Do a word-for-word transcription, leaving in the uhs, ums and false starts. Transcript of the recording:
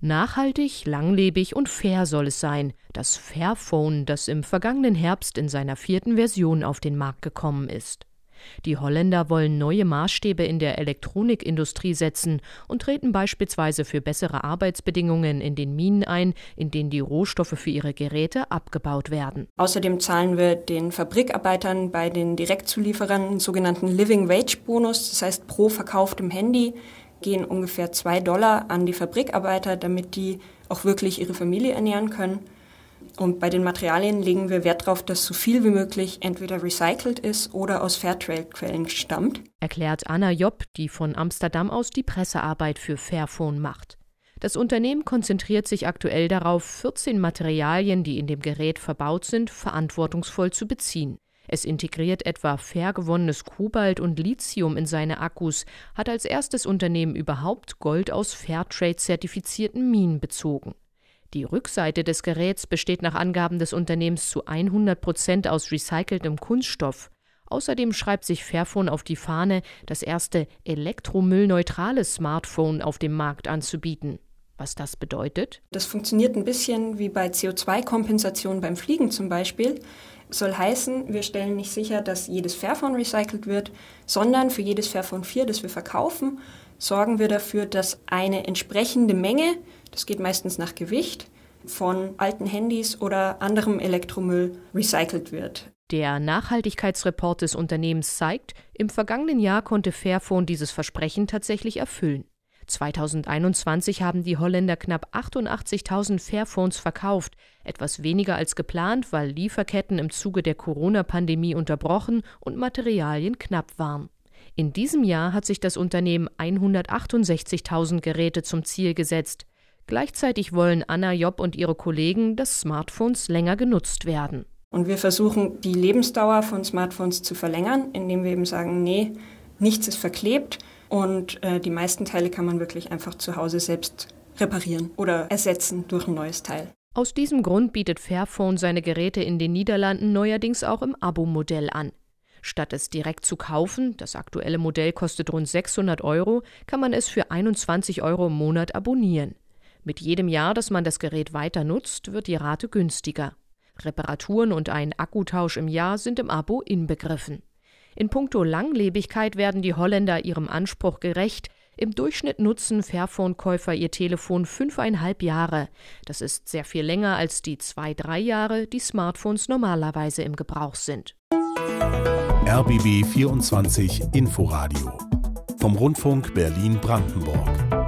Nachhaltig, langlebig und fair soll es sein. Das Fairphone, das im vergangenen Herbst in seiner vierten Version auf den Markt gekommen ist. Die Holländer wollen neue Maßstäbe in der Elektronikindustrie setzen und treten beispielsweise für bessere Arbeitsbedingungen in den Minen ein, in denen die Rohstoffe für ihre Geräte abgebaut werden. Außerdem zahlen wir den Fabrikarbeitern bei den Direktzulieferern einen sogenannten Living Wage Bonus, das heißt pro verkauftem Handy gehen ungefähr zwei Dollar an die Fabrikarbeiter, damit die auch wirklich ihre Familie ernähren können. Und bei den Materialien legen wir Wert darauf, dass so viel wie möglich entweder recycelt ist oder aus Fairtrade-Quellen stammt. Erklärt Anna Job, die von Amsterdam aus die Pressearbeit für Fairphone macht. Das Unternehmen konzentriert sich aktuell darauf, vierzehn Materialien, die in dem Gerät verbaut sind, verantwortungsvoll zu beziehen. Es integriert etwa fair gewonnenes Kobalt und Lithium in seine Akkus, hat als erstes Unternehmen überhaupt Gold aus Fairtrade-zertifizierten Minen bezogen. Die Rückseite des Geräts besteht nach Angaben des Unternehmens zu hundert Prozent aus recyceltem Kunststoff. Außerdem schreibt sich Fairphone auf die Fahne, das erste elektromüllneutrale Smartphone auf dem Markt anzubieten. Was das bedeutet? Das funktioniert ein bisschen wie bei C O zwei Kompensation beim Fliegen zum Beispiel. Soll heißen, wir stellen nicht sicher, dass jedes Fairphone recycelt wird, sondern für jedes Fairphone vier, das wir verkaufen, sorgen wir dafür, dass eine entsprechende Menge, das geht meistens nach Gewicht, von alten Handys oder anderem Elektromüll recycelt wird. Der Nachhaltigkeitsreport des Unternehmens zeigt, im vergangenen Jahr konnte Fairphone dieses Versprechen tatsächlich erfüllen. zweitausendeinundzwanzig haben die Holländer knapp achtundachtzigtausend Fairphones verkauft, etwas weniger als geplant, weil Lieferketten im Zuge der Corona-Pandemie unterbrochen und Materialien knapp waren. In diesem Jahr hat sich das Unternehmen hundertachtundsechzigtausend Geräte zum Ziel gesetzt. Gleichzeitig wollen Anna Job und ihre Kollegen, dass Smartphones länger genutzt werden. Und wir versuchen, die Lebensdauer von Smartphones zu verlängern, indem wir eben sagen, nee, nichts ist verklebt. Und äh, die meisten Teile kann man wirklich einfach zu Hause selbst reparieren oder ersetzen durch ein neues Teil. Aus diesem Grund bietet Fairphone seine Geräte in den Niederlanden neuerdings auch im Abo-Modell an. Statt es direkt zu kaufen, das aktuelle Modell kostet rund sechshundert Euro, kann man es für einundzwanzig Euro im Monat abonnieren. Mit jedem Jahr, dass man das Gerät weiter nutzt, wird die Rate günstiger. Reparaturen und ein Akkutausch im Jahr sind im Abo inbegriffen. In puncto Langlebigkeit werden die Holländer ihrem Anspruch gerecht. Im Durchschnitt nutzen Fairphone-Käufer ihr Telefon fünfeinhalb Jahre. Das ist sehr viel länger als die zwei, drei Jahre, die Smartphones normalerweise im Gebrauch sind. R B B vierundzwanzig Inforadio vom Rundfunk Berlin-Brandenburg.